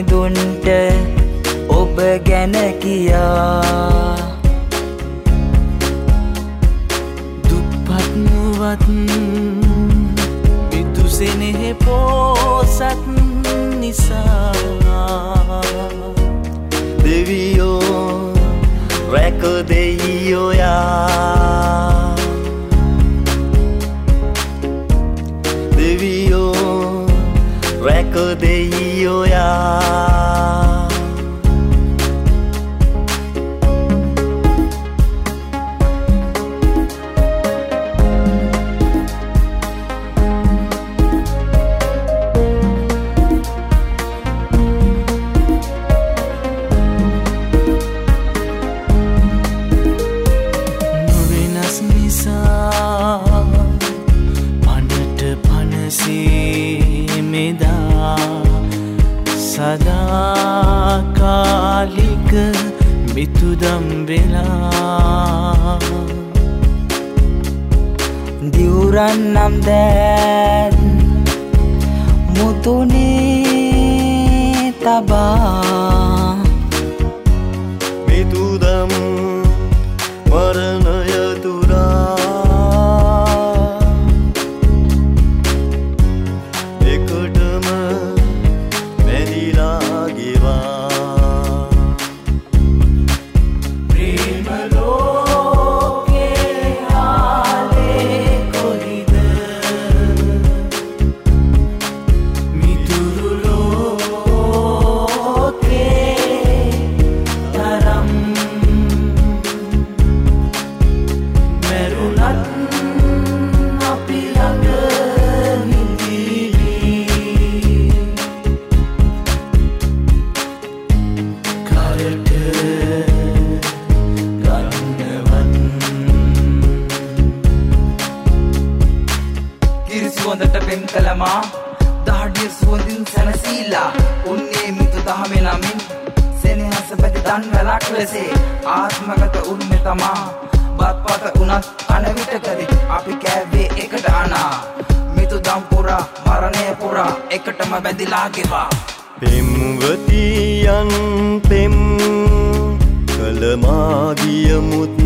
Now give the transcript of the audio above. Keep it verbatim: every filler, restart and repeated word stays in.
මිදුන්ට ඔබ ගැන කියා දුප්පත් නුවත් මිදුසෙනෙහි පෝසත් නිසා දෙවියෝ රැක දෙයියෝ යා දෙවියෝ රැක දෙයියෝ යා සදාකාලික මිතුදම් වෙලා දිවුරන් නම් දැන් මුතුනේ තබා මිතුදම් මරණය තුරා එකටම සුවඳට පෙම් කළමා දහඩිය සුවඳින් සැනසීලා උන්නේ මිතු දහමේ නමින් සෙනෙහස පැති දන් වැලක් ලෙසේ ආත්මගත උන්නේ තමා බත්පත උනත් කන විටකදී අපි කෑවේ එකට අනා මිතු දම් පුරා මරණය පුරා එකටම බැඳිලා ගෙවා පෙම්වතියන් පෙම් කළමා ගිය මුත්